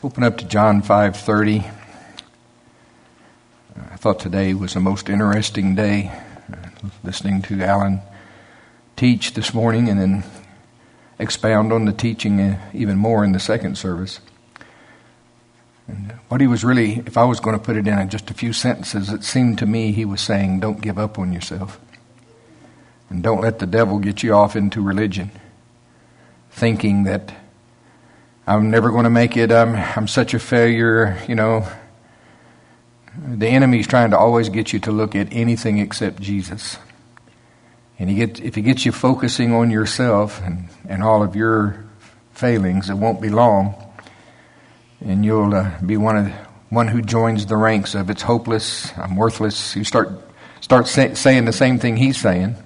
Open up to John 5:30. I thought today was the most interesting day, listening to Alan teach this morning and then expound on the teaching even more in the second service. And what he was really, if I was going to put it in just a few sentences, it seemed to me he was saying, don't give up on yourself. And don't let the devil get you off into religion, thinking that I'm never going to make it, I'm such a failure, you know. The enemy's trying to always get you to look at anything except Jesus. And if he gets you focusing on yourself and all of your failings, it won't be long. And you'll be one who joins the ranks of it's hopeless, I'm worthless. You start saying the same thing he's saying.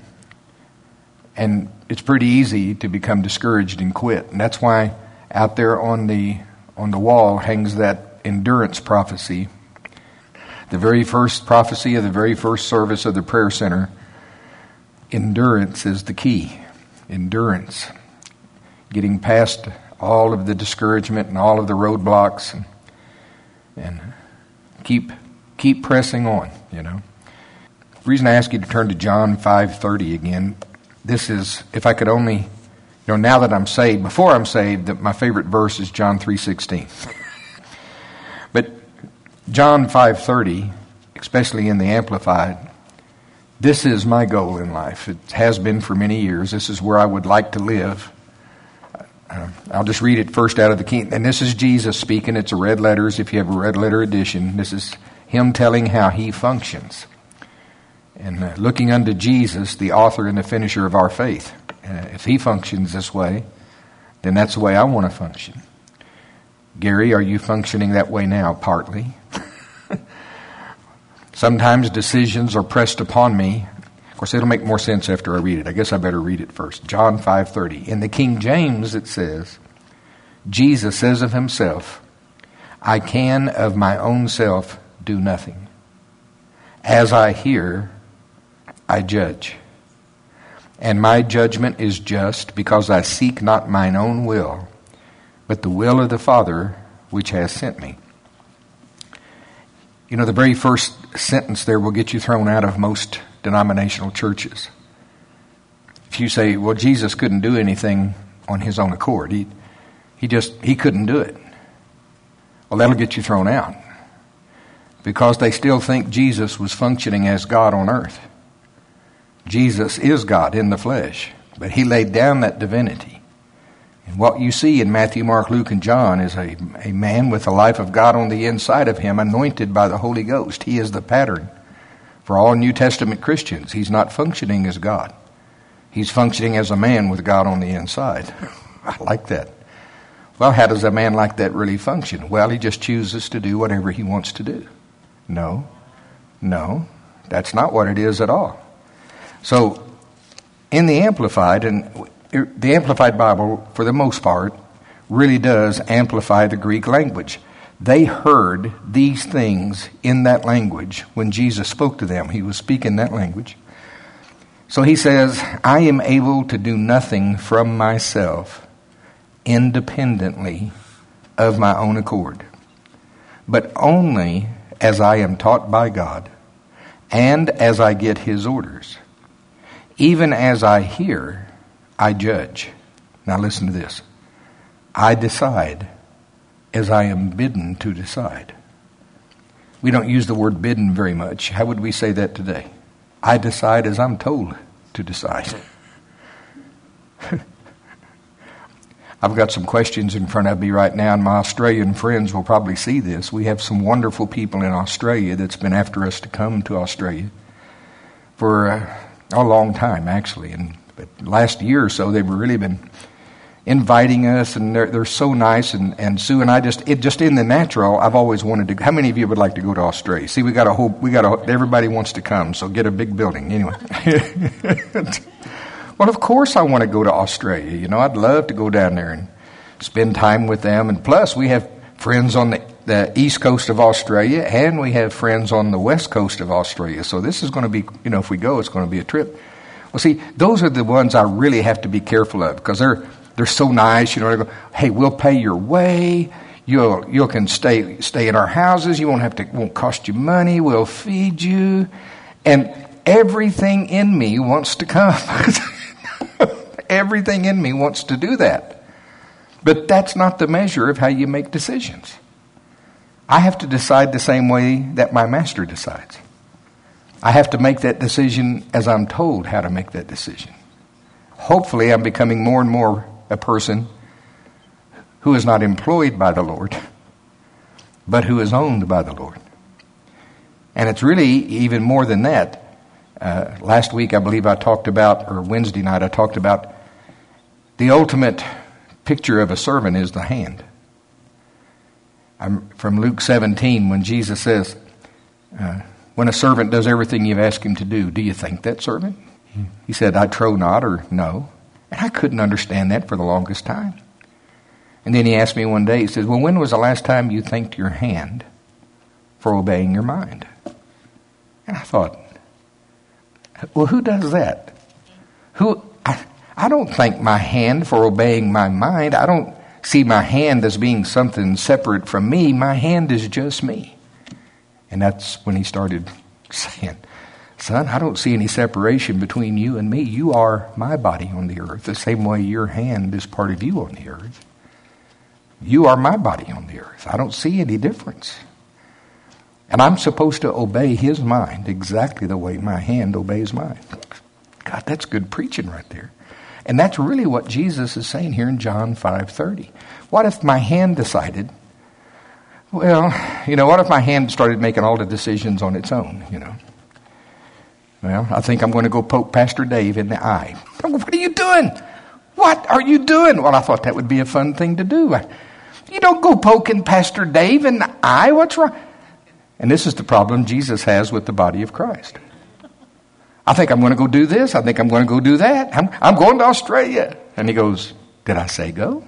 And it's pretty easy to become discouraged and quit. And that's why out there on the wall hangs that endurance prophecy. The very first prophecy of the very first service of the prayer center. Endurance is the key. Endurance. Getting past all of the discouragement and all of the roadblocks and keep pressing on, you know. The reason I ask you to turn to John 5:30 again, this is, if I could only, you know, now that I'm saved, before I'm saved, that my favorite verse is John 3:16. But John 5:30, especially in the Amplified, this is my goal in life. It has been for many years. This is where I would like to live. I'll just read it first out of the King. And this is Jesus speaking. It's a red letters. If you have a red letter edition, this is him telling how he functions. And looking unto Jesus, the author and the finisher of our faith. If he functions this way, then that's the way I want to function. Gary, are you functioning that way now? Partly. Sometimes decisions are pressed upon me. Of course, it'll make more sense after I read it. I guess I better read it first. John 5:30. In the King James it says, Jesus says of himself, I can of my own self do nothing. As I hear, I judge. And my judgment is just, because I seek not mine own will, but the will of the Father which has sent me. You know, the very first sentence there will get you thrown out of most denominational churches. If you say, well, Jesus couldn't do anything on his own accord. He couldn't do it. Well, that'll get you thrown out. Because they still think Jesus was functioning as God on earth. Jesus is God in the flesh. But he laid down that divinity. And what you see in Matthew, Mark, Luke, and John is a man with the life of God on the inside of him, anointed by the Holy Ghost. He is the pattern for all New Testament Christians. He's not functioning as God. He's functioning as a man with God on the inside. I like that. Well, how does a man like that really function? Well, he just chooses to do whatever he wants to do. No, that's not what it is at all. So, in the Amplified, and the Amplified Bible, for the most part, really does amplify the Greek language. They heard these things in that language when Jesus spoke to them. He was speaking that language. So he says, I am able to do nothing from myself independently of my own accord, but only as I am taught by God and as I get his orders. Even as I hear, I judge. Now listen to this. I decide as I am bidden to decide. We don't use the word bidden very much. How would we say that today? I decide as I'm told to decide. I've got some questions in front of me right now, and my Australian friends will probably see this. We have some wonderful people in Australia that's been after us to come to Australia for a long time, actually. And last year or so, they've really been inviting us, and they're so nice. And Sue and I just in the natural, I've always wanted to. How many of you would like to go to Australia? See, everybody wants to come, so get a big building anyway. Well, of course I want to go to Australia. You know, I'd love to go down there and spend time with them. And plus, we have friends on the east coast of Australia, and we have friends on the west coast of Australia. So this is going to be, you know, if we go, it's going to be a trip. Well, see, those are the ones I really have to be careful of, because they're so nice. You know, they go, hey, we'll pay your way. You can stay in our houses. You won't cost you money. We'll feed you. And everything in me wants to come. Everything in me wants to do that. But that's not the measure of how you make decisions. I have to decide the same way that my master decides. I have to make that decision as I'm told how to make that decision. Hopefully, I'm becoming more and more a person who is not employed by the Lord, but who is owned by the Lord. And it's really even more than that. Last week, I believe I talked about, or Wednesday night, I talked about the ultimate picture of a servant is the hand. I'm from Luke 17, when Jesus says, when a servant does everything you've asked him to do you thank that servant? He said, I trow not, or no. And I couldn't understand that for the longest time. And then he asked me one day, he says, well, when was the last time you thanked your hand for obeying your mind? And I thought, well, who does that? I don't thank my hand for obeying my mind. I don't see my hand as being something separate from me. My hand is just me. And that's when he started saying, son, I don't see any separation between you and me. You are my body on the earth, the same way your hand is part of you on the earth. You are my body on the earth. I don't see any difference. And I'm supposed to obey his mind exactly the way my hand obeys mine. God, that's good preaching right there. And that's really what Jesus is saying here in John 5:30. What if my hand decided, well, what if my hand started making all the decisions on its own, Well, I think I'm going to go poke Pastor Dave in the eye. What are you doing? What are you doing? Well, I thought that would be a fun thing to do. You don't go poking Pastor Dave in the eye. What's wrong? And this is the problem Jesus has with the body of Christ. I think I'm going to go do this. I think I'm going to go do that. I'm going to Australia. And he goes, did I say go?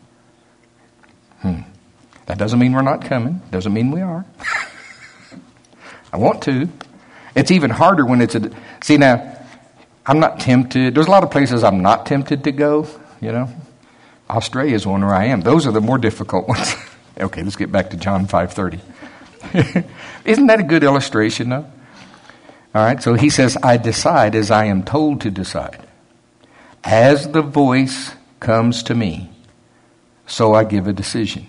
That doesn't mean we're not coming. Doesn't mean we are. I want to. It's even harder when it's see now, I'm not tempted. There's a lot of places I'm not tempted to go, Australia is one where I am. Those are the more difficult ones. Okay, let's get back to John 5:30. Isn't that a good illustration, though? All right, so he says, I decide as I am told to decide. As the voice comes to me, so I give a decision.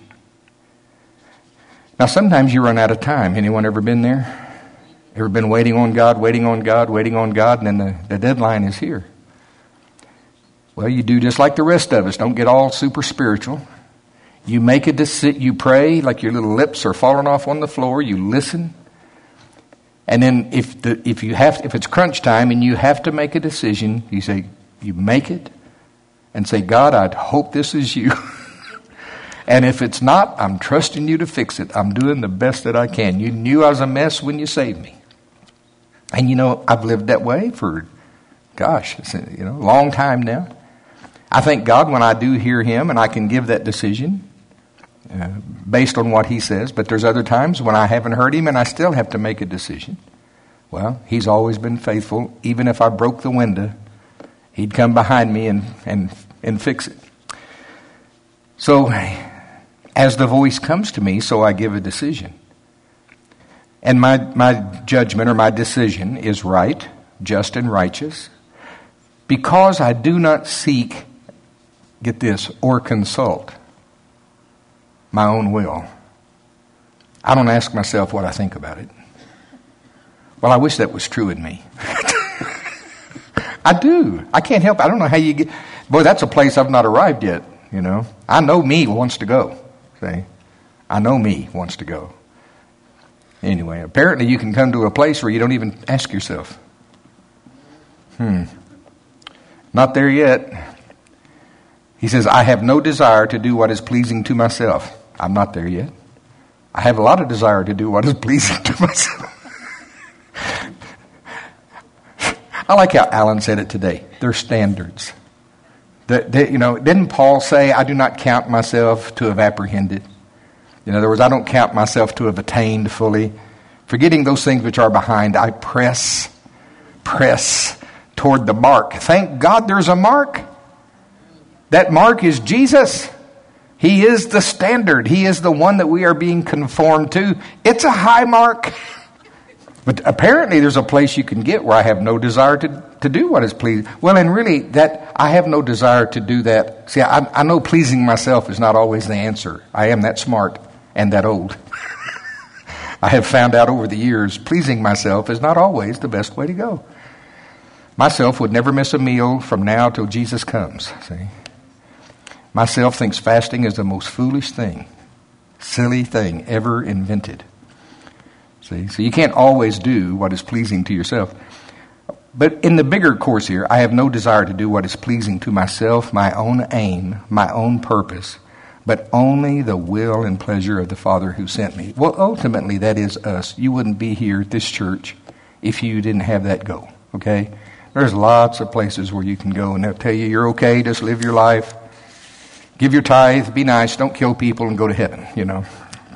Now, sometimes you run out of time. Anyone ever been there? Ever been waiting on God, and then the deadline is here? Well, you do just like the rest of us. Don't get all super spiritual. You make a decision. You pray like your little lips are falling off on the floor. You listen, and then if it's crunch time and you have to make a decision, you make it, and say, God, I hope this is you. And if it's not, I'm trusting you to fix it. I'm doing the best that I can. You knew I was a mess when you saved me. And I've lived that way for, a long time now. I thank God when I do hear him and I can give that decision based on what he says. But there's other times when I haven't heard him and I still have to make a decision. Well, he's always been faithful. Even if I broke the window, he'd come behind me and fix it. So, as the voice comes to me, so I give a decision. And my judgment or my decision is right, just and righteous, because I do not seek, get this, or consult my own will. I don't ask myself what I think about it. Well, I wish that was true in me. I do. I can't help it. I don't know how you get... Boy, that's a place I've not arrived yet, I know me wants to go. See? I know me wants to go. Anyway, apparently you can come to a place where you don't even ask yourself. Not there yet. He says, I have no desire to do what is pleasing to myself. I'm not there yet. I have a lot of desire to do what is pleasing to myself. I like how Alan said it today. They're standards. Didn't Paul say, I do not count myself to have apprehended? In other words, I don't count myself to have attained fully. Forgetting those things which are behind, I press toward the mark. Thank God there's a mark. That mark is Jesus. He is the standard. He is the one that we are being conformed to. It's a high mark. But apparently there's a place you can get where I have no desire to do what is pleasing. Well, and really, that I have no desire to do that. See, I know pleasing myself is not always the answer. I am that smart and that old. I have found out over the years, pleasing myself is not always the best way to go. Myself would never miss a meal from now till Jesus comes. See, myself thinks fasting is the most foolish thing, silly thing ever invented. See, so you can't always do what is pleasing to yourself. But in the bigger course here, I have no desire to do what is pleasing to myself, my own aim, my own purpose, but only the will and pleasure of the Father who sent me. Well, ultimately, that is us. You wouldn't be here at this church if you didn't have that goal, okay? There's lots of places where you can go, and they'll tell you you're okay, just live your life, give your tithe, be nice, don't kill people, and go to heaven, you know.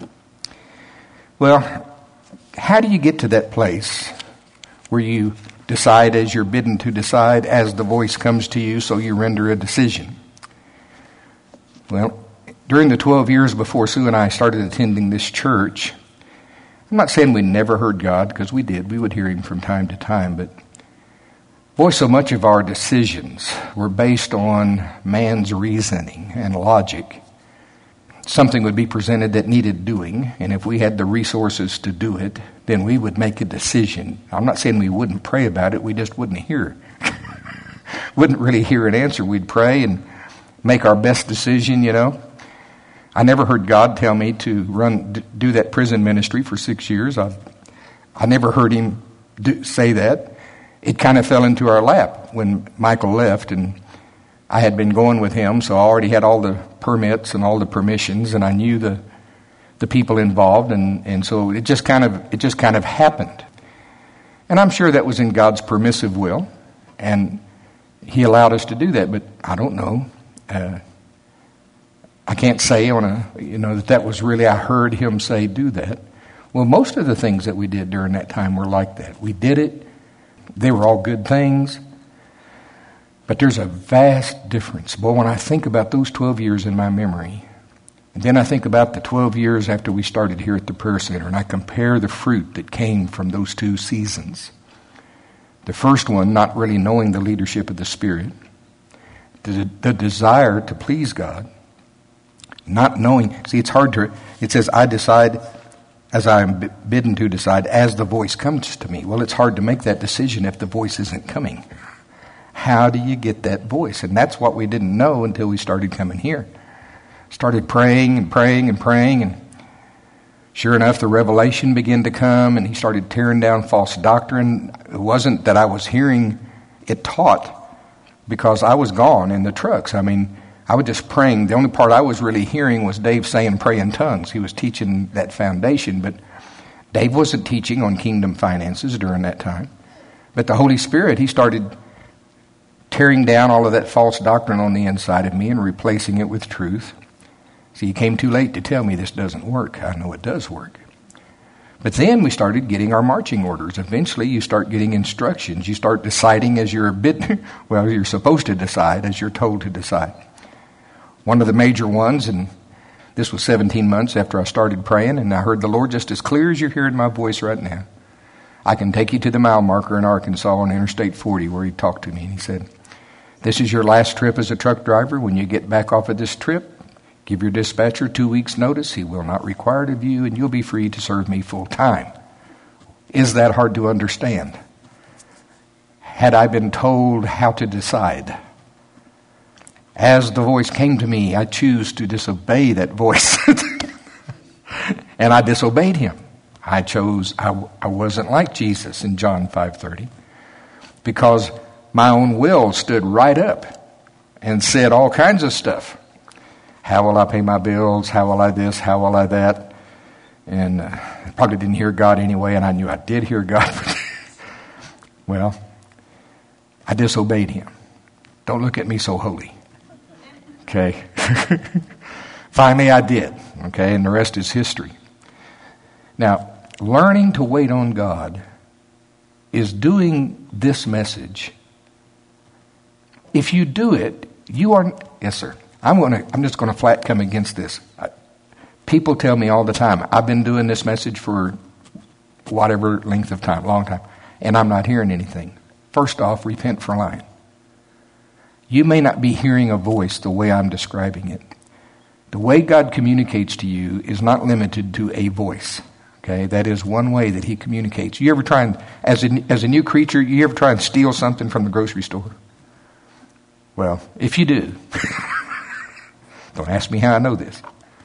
Well, how do you get to that place where you decide as you're bidden to decide, as the voice comes to you, so you render a decision? Well, during the 12 years before Sue and I started attending this church, I'm not saying we never heard God, because we did. We would hear Him from time to time, but boy, so much of our decisions were based on man's reasoning and logic. Something would be presented that needed doing, and if we had the resources to do it, then we would make a decision. I'm not saying we wouldn't pray about it, we just wouldn't hear. Wouldn't really hear an answer. We'd pray and make our best decision, you know. I never heard God tell me to do that prison ministry for 6 years. I never heard Him say that. It kind of fell into our lap when Michael left, and I had been going with him, so I already had all the permits and all the permissions, and I knew the people involved, and so it just kind of happened. And I'm sure that was in God's permissive will, and He allowed us to do that. But I don't know. I can't say that was really I heard Him say do that. Well, most of the things that we did during that time were like that. We did it. They were all good things. But there's a vast difference. Boy, when I think about those 12 years in my memory, and then I think about the 12 years after we started here at the Prayer Center, and I compare the fruit that came from those 2 seasons. The first one, not really knowing the leadership of the Spirit. The desire to please God. Not knowing. See, it's hard to... It says, I decide as I am bidden to decide as the voice comes to me. Well, it's hard to make that decision if the voice isn't coming. How do you get that voice? And that's what we didn't know until we started coming here. Started praying and praying and praying, and sure enough, the revelation began to come, and He started tearing down false doctrine. It wasn't that I was hearing it taught, because I was gone in the trucks. I mean, I was just praying. The only part I was really hearing was Dave saying pray in tongues. He was teaching that foundation, but Dave wasn't teaching on kingdom finances during that time. But the Holy Spirit, He started tearing down all of that false doctrine on the inside of me and replacing it with truth. See, He came too late to tell me this doesn't work. I know it does work. But then we started getting our marching orders. Eventually, you start getting instructions. You start deciding as you're you're supposed to decide as you're told to decide. One of the major ones, and this was 17 months after I started praying, and I heard the Lord just as clear as you're hearing my voice right now. I can take you to the mile marker in Arkansas on Interstate 40 where He talked to me, and He said, this is your last trip as a truck driver. When you get back off of this trip, give your dispatcher 2 weeks' notice. He will not require it of you, and you'll be free to serve me full time. Is that hard to understand? Had I been told how to decide? As the voice came to me, I choose to disobey that voice. And I disobeyed Him. I wasn't like Jesus in John 5:30, because my own will stood right up and said all kinds of stuff. How will I pay my bills? How will I this? How will I that? And I probably didn't hear God anyway, and I knew I did hear God. Well, I disobeyed Him. Don't look at me so holy. Okay. Finally, I did. Okay, and the rest is history. Now, learning to wait on God is doing this message. If you do it, you are... Yes, sir. I'm just going to flat come against this. People tell me all the time, I've been doing this message for whatever length of time, long time, and I'm not hearing anything. First off, repent for lying. You may not be hearing a voice the way I'm describing it. The way God communicates to you is not limited to a voice. Okay, that is one way that he communicates. You ever try and, as a new creature, you ever try and steal something from the grocery store? Well, if you do, don't ask me how I know this.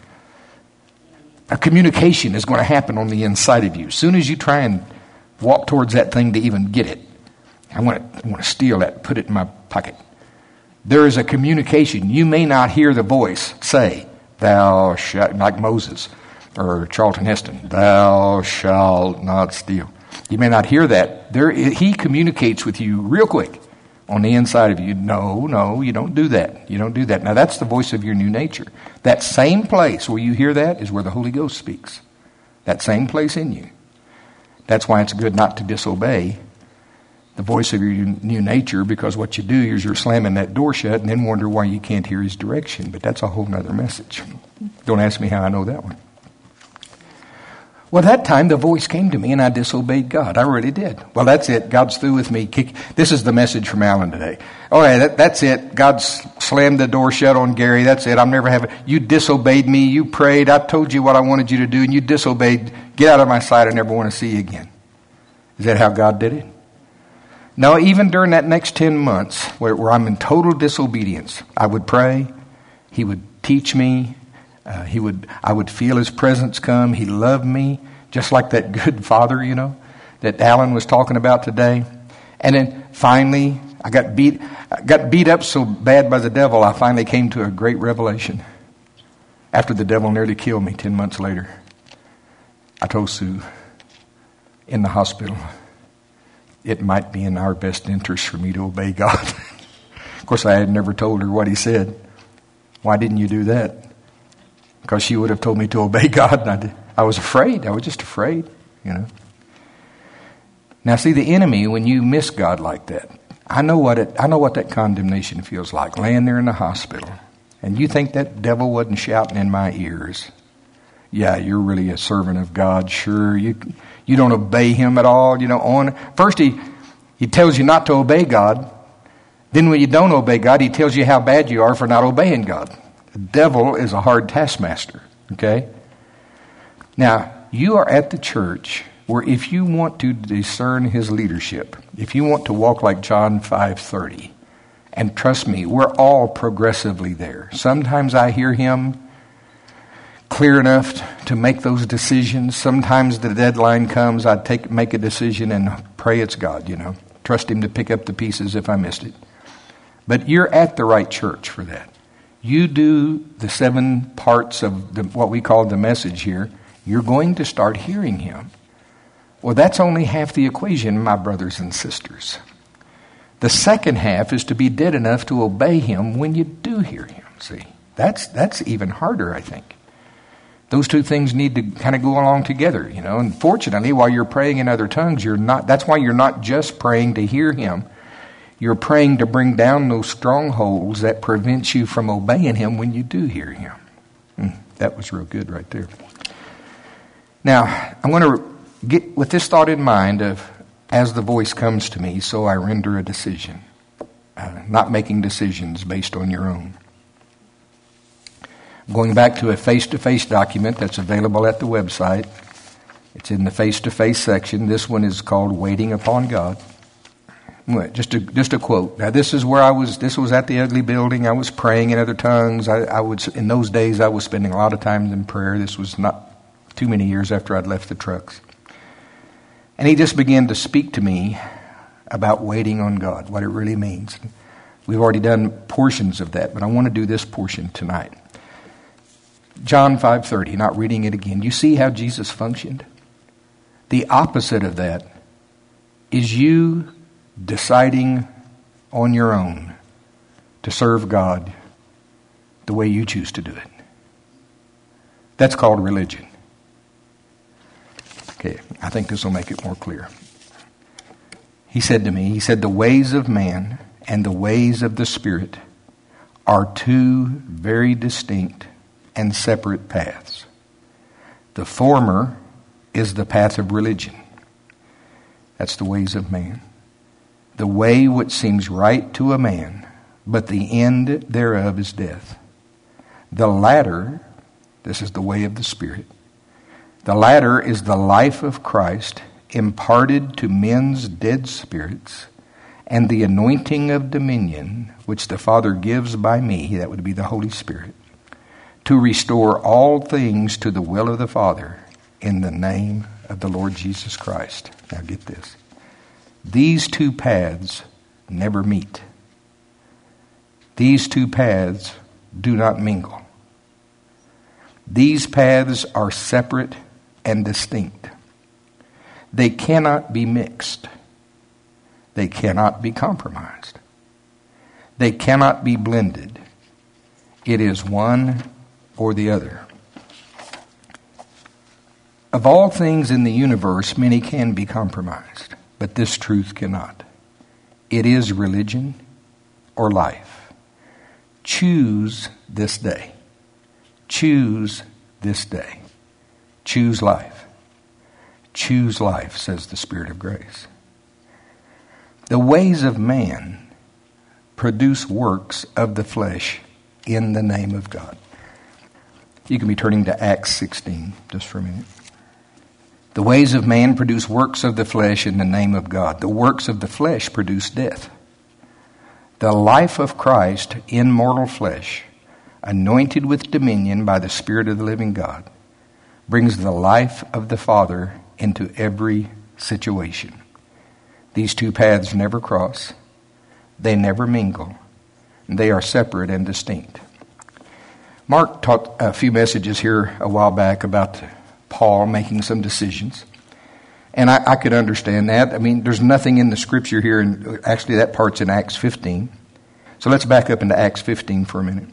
A communication is going to happen on the inside of you. As soon as you try and walk towards that thing to even get it, I want to steal that, put it in my pocket. There is a communication. You may not hear the voice say, thou shalt, like Moses or Charlton Heston, thou shalt not steal. You may not hear that. He communicates with you real quick on the inside of you. No, you don't do that. You don't do that. Now that's the voice of your new nature. That same place where you hear that is where the Holy Ghost speaks. That same place in you. That's why it's good not to disobey the voice of your new nature, because what you do is you're slamming that door shut and then wonder why you can't hear his direction. But that's a whole nother message. Don't ask me how I know that one. Well, that time the voice came to me and I disobeyed God. I really did. Well, that's it. God's through with me. This is the message from Alan today. All right, that's it. God slammed the door shut on Gary. That's it. I'm never having. You disobeyed me. You prayed. I told you what I wanted you to do and you disobeyed. Get out of my sight. I never want to see you again. Is that how God did it? No, even during that next 10 months where I'm in total disobedience, I would pray. He would teach me. I would feel his presence come. He loved me, just like that good father, that Alan was talking about today. And then finally, I got beat up so bad by the devil, I finally came to a great revelation. After the devil nearly killed me 10 months later, I told Sue in the hospital, it might be in our best interest for me to obey God. Of course, I had never told her what he said. Why didn't you do that? Because she would have told me to obey God, and I was afraid. I was just afraid, Now, see, the enemy, when you miss God like that, I know what that condemnation feels like, laying there in the hospital. And you think that devil wasn't shouting in my ears, yeah, you're really a servant of God, sure. You don't obey him at all, First, he tells you not to obey God. Then when you don't obey God, he tells you how bad you are for not obeying God. The devil is a hard taskmaster, okay? Now, you are at the church where if you want to discern his leadership, if you want to walk like John 5:30, and trust me, we're all progressively there. Sometimes I hear him clear enough to make those decisions. Sometimes the deadline comes, I make a decision and pray it's God, Trust him to pick up the pieces if I missed it. But you're at the right church for that. You do the 7 parts of what we call the message here, you're going to start hearing him. Well, that's only half the equation, my brothers and sisters. The second half is to be dead enough to obey him when you do hear him. See, that's even harder, I think. Those two things need to kind of go along together, And fortunately, while you're praying in other tongues, that's why you're not just praying to hear him. You're praying to bring down those strongholds that prevents you from obeying him when you do hear him. That was real good right there. Now, I'm going to get with this thought in mind of, as the voice comes to me, so I render a decision. Not making decisions based on your own. I'm going back to a face-to-face document that's available at the website. It's in the face-to-face section. This one is called Waiting Upon God. Just a quote. Now, this is where I was. This was at the Ugly Building. I was praying in other tongues. In those days, I was spending a lot of time in prayer. This was not too many years after I'd left the trucks. And he just began to speak to me about waiting on God, what it really means. We've already done portions of that, but I want to do this portion tonight. John 5:30, not reading it again. You see how Jesus functioned? The opposite of that is you deciding on your own to serve God the way you choose to do it. That's called religion. Okay, I think this will make it more clear. He said to me, the ways of man and the ways of the Spirit are two very distinct and separate paths. The former is the path of religion. That's the ways of man. The way which seems right to a man, but the end thereof is death. The latter, this is the way of the Spirit. The latter is the life of Christ imparted to men's dead spirits, and the anointing of dominion which the Father gives by me, that would be the Holy Spirit, to restore all things to the will of the Father in the name of the Lord Jesus Christ. Now get this. These two paths never meet. These two paths do not mingle. These paths are separate and distinct. They cannot be mixed. They cannot be compromised. They cannot be blended. It is one or the other. Of all things in the universe, many can be compromised, but this truth cannot. It is religion or life. Choose this day. Choose this day. Choose life. Choose life, says the Spirit of grace. The ways of man produce works of the flesh in the name of God. You can be turning to Acts 16 just for a minute. The ways of man produce works of the flesh in the name of God. The works of the flesh produce death. The life of Christ in mortal flesh, anointed with dominion by the Spirit of the living God, brings the life of the Father into every situation. These two paths never cross. They never mingle. They are separate and distinct. Mark taught a few messages here a while back about Paul making some decisions. And I could understand that. I mean, there's nothing in the Scripture here, and actually that part's in Acts 15. So let's back up into Acts 15 for a minute.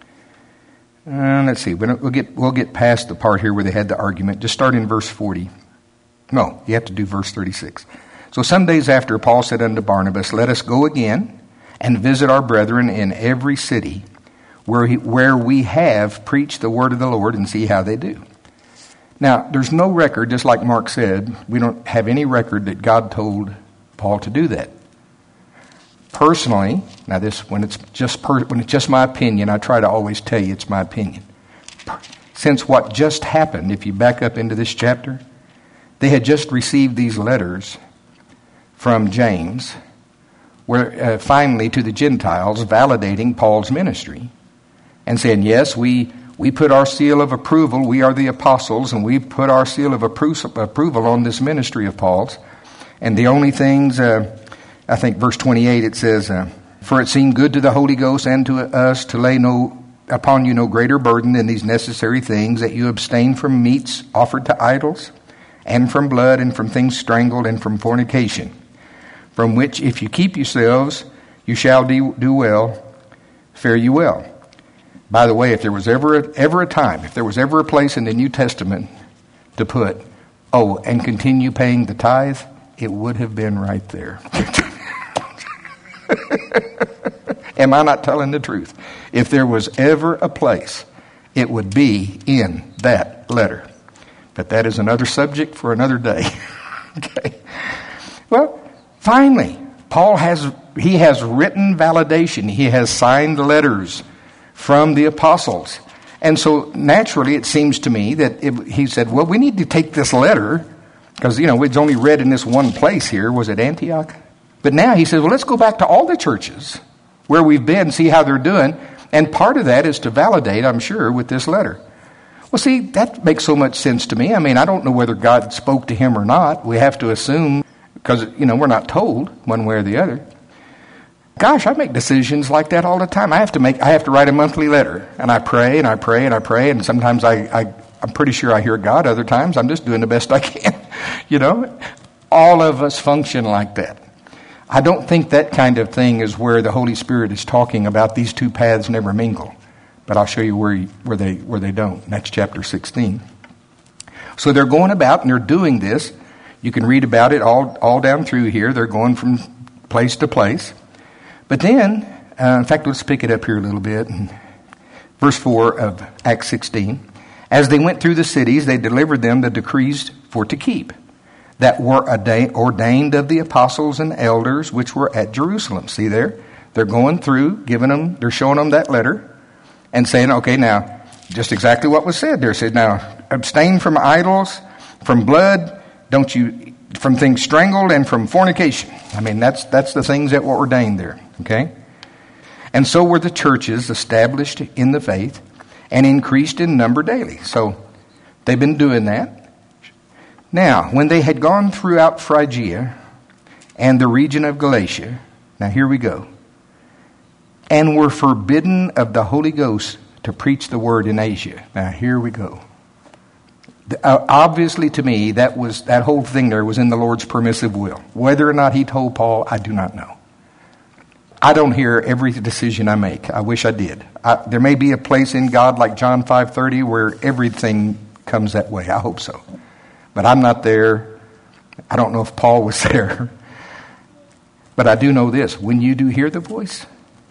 Let's see. We'll get past the part here where they had the argument. Just start in verse 40. No, you have to do verse 36. So some days after, Paul said unto Barnabas, Let us go again and visit our brethren in every city where we have preached the word of the Lord, and see how they do. Now, there's no record, just like Mark said, we don't have any record that God told Paul to do that. Personally, now this, when it's just my opinion, I try to always tell you it's my opinion. Since what just happened, if you back up into this chapter, they had just received these letters from James, where finally to the Gentiles, validating Paul's ministry and saying, yes, we put our seal of approval. We are the apostles, and we put our seal of approval on this ministry of Paul's. And the only things, I think verse 28, it says, For it seemed good to the Holy Ghost and to us to lay upon you no greater burden than these necessary things, that you abstain from meats offered to idols, and from blood, and from things strangled, and from fornication, from which if you keep yourselves, you shall do well, fare you well. By the way, if there was ever a time, if there was ever a place in the New Testament to put, and continue paying the tithe, it would have been right there. Am I not telling the truth? If there was ever a place, it would be in that letter. But that is another subject for another day. Okay. Well, finally, Paul has written validation. He has signed letters from the apostles. And so naturally it seems to me that he said, well, we need to take this letter, because, it's only read in this one place here. Was it Antioch? But now he says, well, let's go back to all the churches where we've been, see how they're doing. And part of that is to validate, I'm sure, with this letter. Well, see, that makes so much sense to me. I mean, I don't know whether God spoke to him or not. We have to assume, because, we're not told one way or the other. Gosh, I make decisions like that all the time. I have to write a monthly letter, and I pray and I pray and I pray, and sometimes I'm pretty sure I hear God. Other times I'm just doing the best I can. All of us function like that. I don't think that kind of thing is where the Holy Spirit is talking about these two paths never mingle. But I'll show you where they don't. Next chapter 16. So they're going about and they're doing this. You can read about it all down through here. They're going from place to place. But then In fact, let's pick it up here a little bit. Verse 4 of Acts 16. As they went through the cities, they delivered them the decrees for to keep, that were ordained of the apostles and elders which were at Jerusalem. See there? They're going through, they're showing them that letter and saying, okay, now, just exactly what was said there. It said, now, abstain from idols, from blood, from things strangled, and from fornication. I mean, that's the things that were ordained there, okay? And so were the churches established in the faith and increased in number daily. So they've been doing that. Now, when they had gone throughout Phrygia and the region of Galatia, now here we go, and were forbidden of the Holy Ghost to preach the word in Asia. Now here we go. Obviously to me, that whole thing there was in the Lord's permissive will. Whether or not he told Paul, I do not know. I don't hear every decision I make. I wish I did. There may be a place in God like John 5:30 where everything comes that way. I hope so. But I'm not there. I don't know if Paul was there. But I do know this. When you do hear the voice,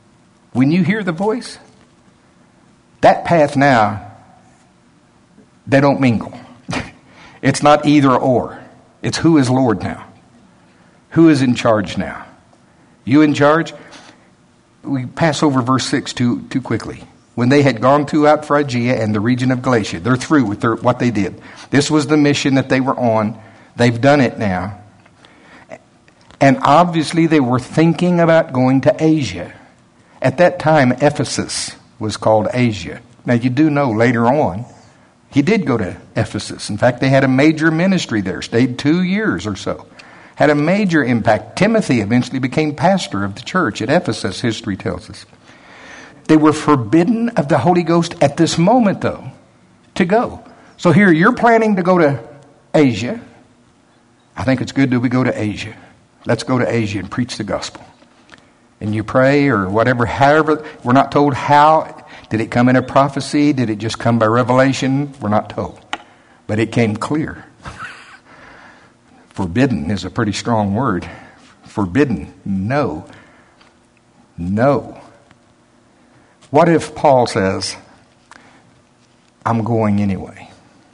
that path now, they don't mingle. It's not either or. It's who is Lord now. Who is in charge now? You in charge? We pass over verse 6 too quickly. When they had gone throughout Phrygia and the region of Galatia, they're through with what they did. This was the mission that they were on. They've done it now. And obviously they were thinking about going to Asia. At that time, Ephesus was called Asia. Now you do know later on, he did go to Ephesus. In fact, they had a major ministry there, stayed 2 years or so. Had a major impact. Timothy eventually became pastor of the church at Ephesus, history tells us. They were forbidden of the Holy Ghost at this moment, though, to go. So here, you're planning to go to Asia. I think it's good that we go to Asia. Let's go to Asia and preach the gospel. And you pray or whatever, however, we're not told how. Did it come in a prophecy? Did it just come by revelation? We're not told. But it came clear. Forbidden is a pretty strong word. Forbidden. No. No. What if Paul says, I'm going anyway?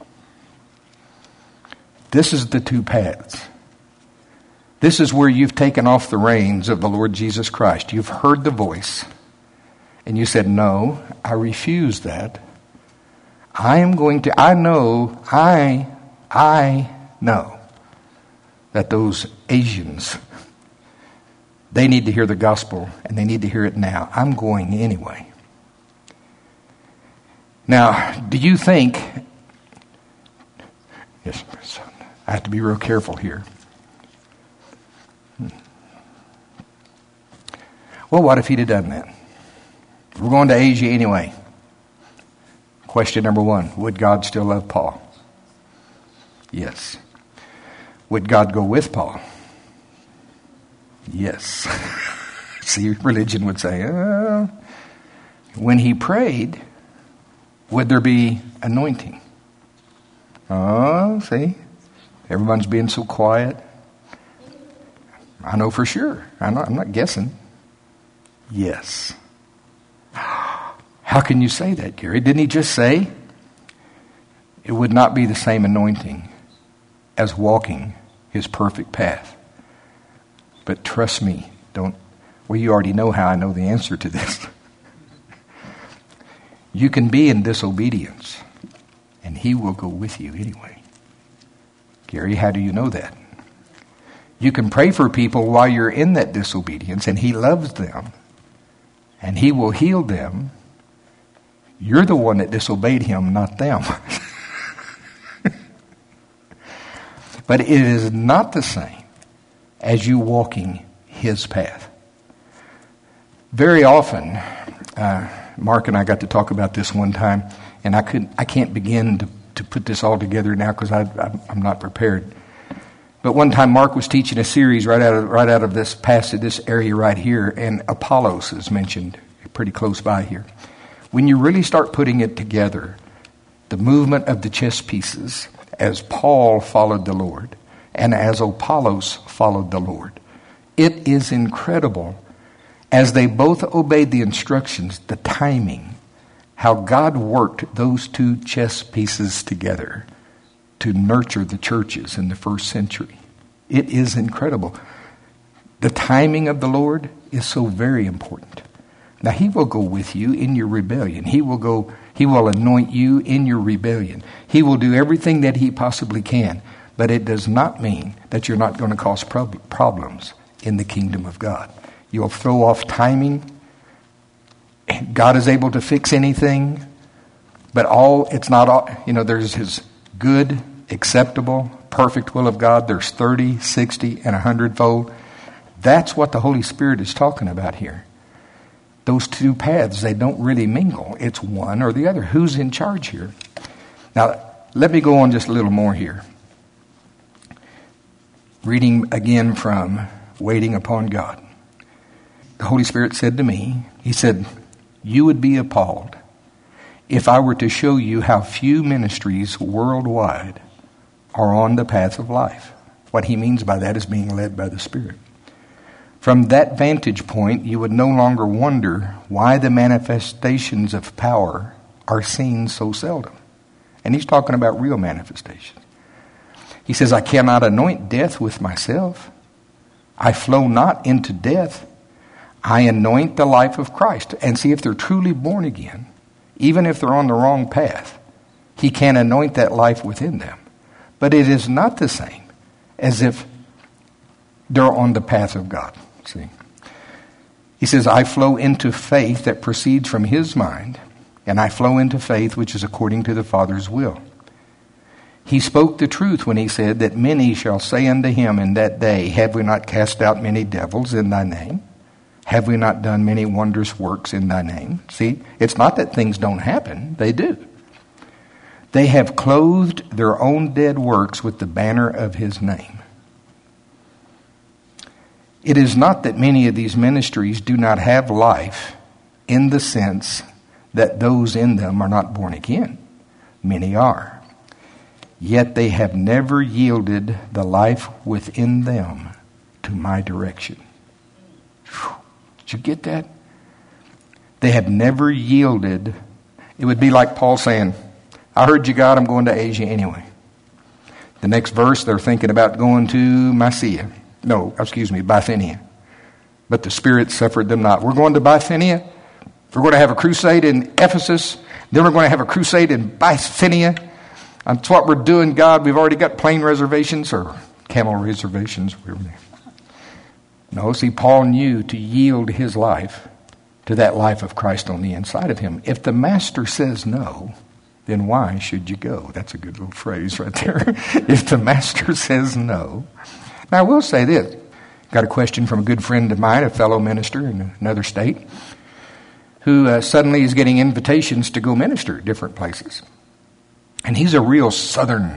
This is the two paths. This is where you've taken off the reins of the Lord Jesus Christ. You've heard the voice. And you said, no, I refuse that. I know that those Asians, they need to hear the gospel, and they need to hear it now. I'm going anyway. Now, do you think, yes, I have to be real careful here. Well, what if he'd have done that? We're going to Asia anyway. Question number 1, would God still love Paul? Yes. Would God go with Paul? Yes. See, religion would say, when he prayed, would there be anointing? Oh, see? Everyone's being so quiet. I know for sure. I'm not guessing. Yes. How can you say that, Gary? Didn't he just say it would not be the same anointing as walking his perfect path? But trust me, you already know how I know the answer to this. You can be in disobedience, and he will go with you anyway. Gary, how do you know that? You can pray for people while you're in that disobedience, and he loves them, and he will heal them. You're the one that disobeyed him, not them. But it is not the same as you walking his path. Very often, Mark and I got to talk about this one time, and I can't begin to put this all together now because I'm not prepared. But one time Mark was teaching a series right out of this passage, this area right here, and Apollos is mentioned pretty close by here. When you really start putting it together, the movement of the chess pieces, as Paul followed the Lord, and as Apollos followed the Lord, it is incredible. As they both obeyed the instructions, the timing, how God worked those two chess pieces together to nurture the churches in the first century. It is incredible. The timing of the Lord is so very important. Now, He will go with you in your rebellion. He will anoint you in your rebellion. He will do everything that He possibly can. But it does not mean that you're not going to cause problems in the kingdom of God. You'll throw off timing. God is able to fix anything. But it's not all, there's His good, acceptable, perfect will of God. There's 30, 60, and 100-fold. That's what the Holy Spirit is talking about here. Those two paths, they don't really mingle. It's one or the other. Who's in charge here? Now, let me go on just a little more here. Reading again from Waiting Upon God. The Holy Spirit said to me, He said, you would be appalled if I were to show you how few ministries worldwide are on the path of life. What He means by that is being led by the Spirit. From that vantage point, you would no longer wonder why the manifestations of power are seen so seldom. And He's talking about real manifestations. He says, I cannot anoint death with myself. I flow not into death. I anoint the life of Christ. And see, if they're truly born again, even if they're on the wrong path, He can anoint that life within them. But it is not the same as if they're on the path of God. See, He says, I flow into faith that proceeds from His mind, and I flow into faith which is according to the Father's will. He spoke the truth when He said that many shall say unto Him in that day, have we not cast out many devils in Thy name? Have we not done many wondrous works in Thy name? See, it's not that things don't happen. They do. They have clothed their own dead works with the banner of His name. It is not that many of these ministries do not have life in the sense that those in them are not born again. Many are. Yet they have never yielded the life within them to my direction. Whew. Did you get that? They have never yielded. It would be like Paul saying, I heard you, God, I'm going to Asia anyway. The next verse, they're thinking about going to Bithynia. But the Spirit suffered them not. We're going to Bithynia. We're going to have a crusade in Ephesus. Then we're going to have a crusade in Bithynia. That's what we're doing, God. We've already got plane reservations or camel reservations. No, see, Paul knew to yield his life to that life of Christ on the inside of him. If the Master says no, then why should you go? That's a good little phrase right there. If the Master says no. Now, I will say this. Got a question from a good friend of mine, a fellow minister in another state, who suddenly is getting invitations to go minister at different places. And he's a real southern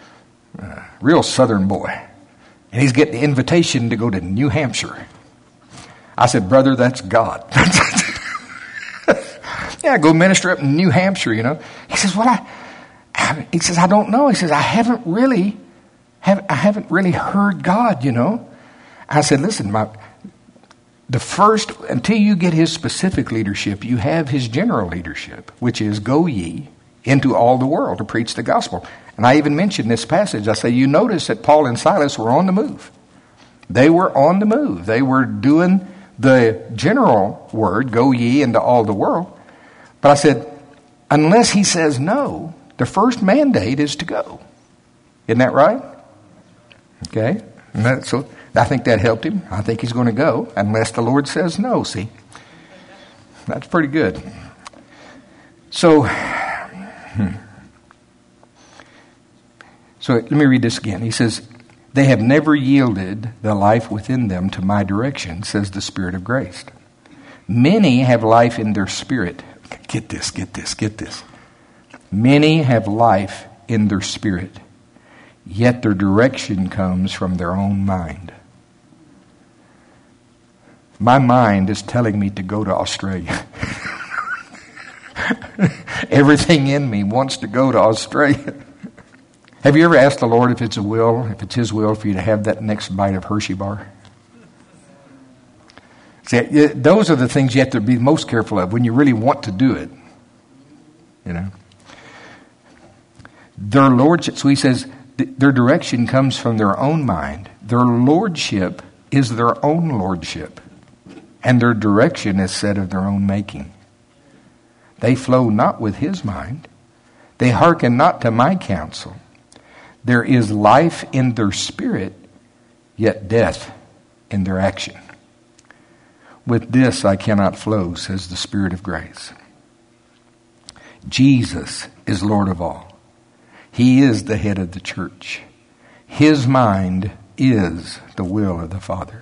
boy. And he's getting the invitation to go to New Hampshire. I said, brother, that's God. Yeah, go minister up in New Hampshire, He says, I don't know. He says, I haven't really heard God, I said, listen, until you get His specific leadership, you have His general leadership, which is go ye into all the world to preach the gospel. And I even mentioned this passage. I say, you notice that Paul and Silas were on the move. They were on the move. They were doing the general word, go ye into all the world. But I said, unless He says no, the first mandate is to go. Isn't that right? Okay. So I think that helped him. I think he's going to go unless the Lord says no, see. That's pretty good. So let me read this again. He says, they have never yielded the life within them to my direction, says the Spirit of grace. Many have life in their spirit. Get this. Many have life in their spirit, yet their direction comes from their own mind. My mind is telling me to go to Australia. Everything in me wants to go to Australia. Have you ever asked the Lord if it's His will for you to have that next bite of Hershey bar? See, those are the things you have to be most careful of when you really want to do it. You know. Their lordship, so he says, their direction comes from their own mind. Their lordship is their own lordship. And their direction is set of their own making. They flow not with his mind. They hearken not to my counsel. There is life in their spirit, yet death in their action. With this I cannot flow, says the Spirit of grace. Jesus is Lord of all. He is the head of the church. His mind is the will of the Father.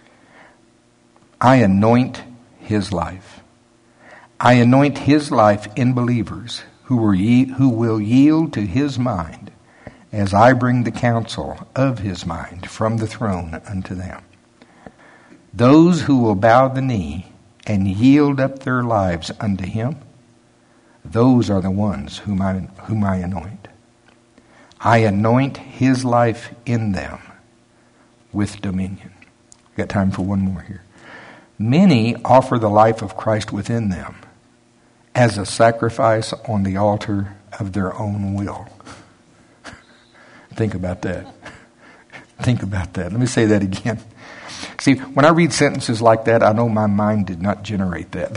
I anoint his life. I anoint his life in believers who will yield to his mind as I bring the counsel of his mind from the throne unto them. Those who will bow the knee and yield up their lives unto him, those are the ones whom I anoint. I anoint his life in them with dominion. Got time for one more here. Many offer the life of Christ within them as a sacrifice on the altar of their own will. Think about that. Think about that. Let me say that again. See, when I read sentences like that, I know my mind did not generate that.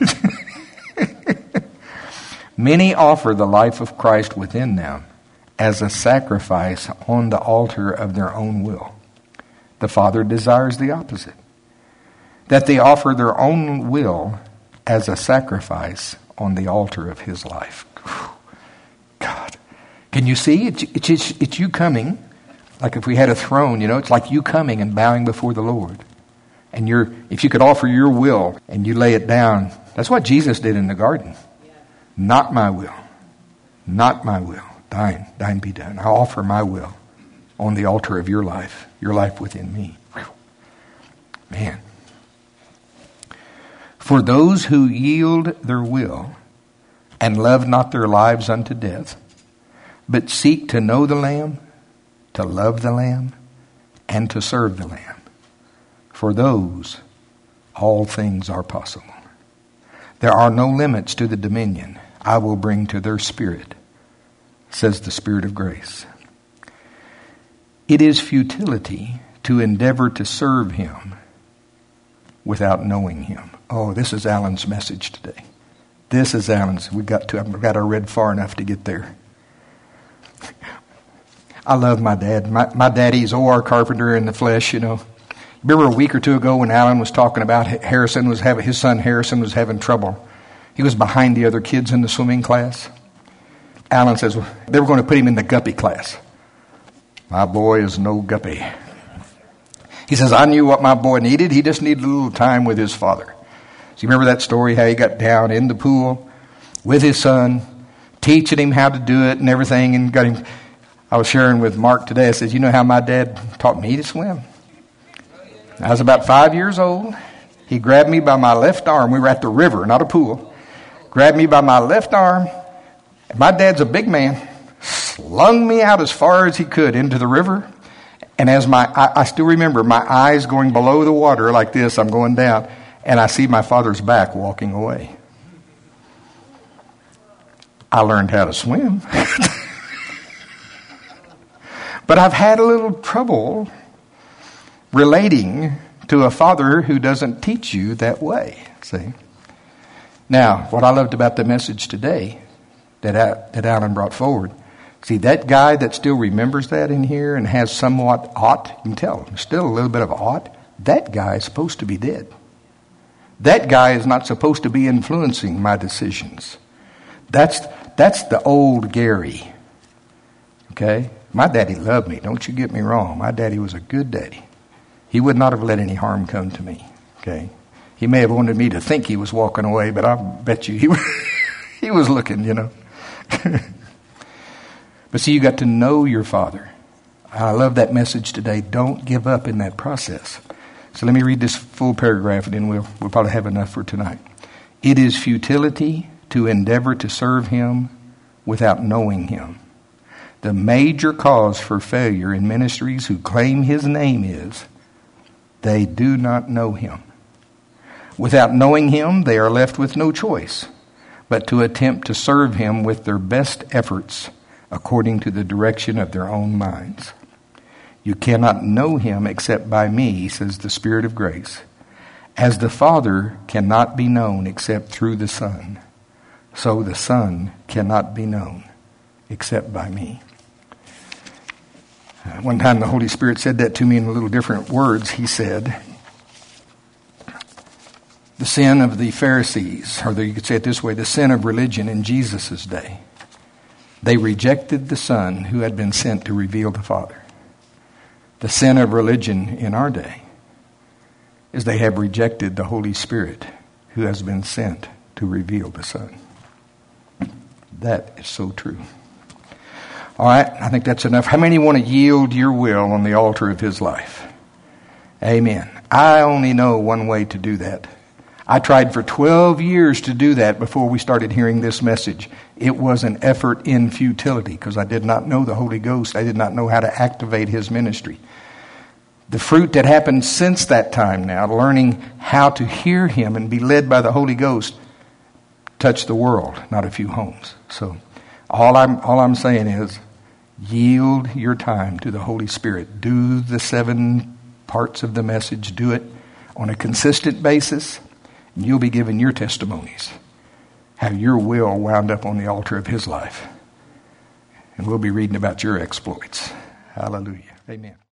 Many offer the life of Christ within them as a sacrifice on the altar of their own will. The Father desires the opposite, that they offer their own will as a sacrifice on the altar of his life. God. Can you see? It's you coming. Like if we had a throne, it's like you coming and bowing before the Lord. And if you could offer your will and you lay it down, that's what Jesus did in the garden. Not my will. Not my will. Thine be done. I offer my will on the altar of your life within me. Man. For those who yield their will and love not their lives unto death, but seek to know the Lamb, to love the Lamb, and to serve the Lamb. For those, all things are possible. There are no limits to the dominion I will bring to their spirit, says the Spirit of grace. It is futility to endeavor to serve him without knowing him. Oh, this is Alan's message today. This is Alan's. I've got to read far enough to get there. I love my dad. My daddy's O.R. Carpenter in the flesh, Remember a week or two ago when Alan was talking about his son Harrison was having trouble. He was behind the other kids in the swimming class. Alan says, they were going to put him in the guppy class. My boy is no guppy. He says, I knew what my boy needed. He just needed a little time with his father. So you remember that story, how he got down in the pool with his son, teaching him how to do it and everything, and got him. I was sharing with Mark today. I said, you know how my dad taught me to swim? I was about 5 years old. He grabbed me by my left arm. We were at the river, not a pool. Grabbed me by my left arm. My dad's a big man. Slung me out as far as he could into the river. And as I still remember my eyes going below the water like this, I'm going down, and I see my father's back walking away. I learned how to swim. But I've had a little trouble relating to a father who doesn't teach you that way. See? Now, what I loved about the message today that Alan brought forward, see, that guy that still remembers that in here and has somewhat ought, you can tell, still a little bit of ought, that guy is supposed to be dead. That guy is not supposed to be influencing my decisions. That's the old Gary. Okay? My daddy loved me, don't you get me wrong. My daddy was a good daddy. He would not have let any harm come to me. Okay? He may have wanted me to think he was walking away, but I bet you he was looking, But see, you got to know your father. I love that message today. Don't give up in that process. So let me read this full paragraph, and then we'll probably have enough for tonight. It is futility to endeavor to serve him without knowing him. The major cause for failure in ministries who claim his name is they do not know him. Without knowing him, they are left with no choice but to attempt to serve him with their best efforts according to the direction of their own minds. You cannot know him except by me, says the Spirit of grace, as the Father cannot be known except through the Son. So the Son cannot be known except by me. One time the Holy Spirit said that to me in a little different words. He said, the sin of the Pharisees, or you could say it this way, the sin of religion in Jesus' day, they rejected the Son who had been sent to reveal the Father. The sin of religion in our day is they have rejected the Holy Spirit who has been sent to reveal the Son. That is so true. All right, I think that's enough. How many want to yield your will on the altar of his life? Amen. I only know one way to do that. I tried for 12 years to do that before we started hearing this message. It was an effort in futility because I did not know the Holy Ghost. I did not know how to activate his ministry. The fruit that happened since that time now, learning how to hear him and be led by the Holy Ghost, touched the world, not a few homes. So all I'm saying is yield your time to the Holy Spirit. Do the 7 parts of the message. Do it on a consistent basis. And you'll be giving your testimonies, how your will wound up on the altar of his life. And we'll be reading about your exploits. Hallelujah. Amen.